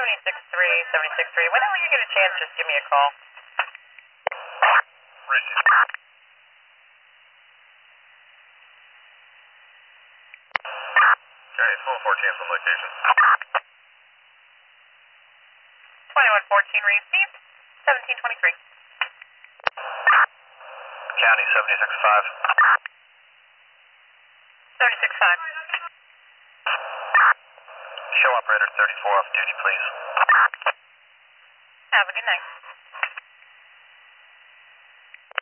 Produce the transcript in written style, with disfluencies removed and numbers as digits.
76-3, whenever you get a chance, just give me a call. Okay, full 14 on location. 2114 received, 1723. County 76-5. 76-5. Show operator 34 off duty, please. Have a good night.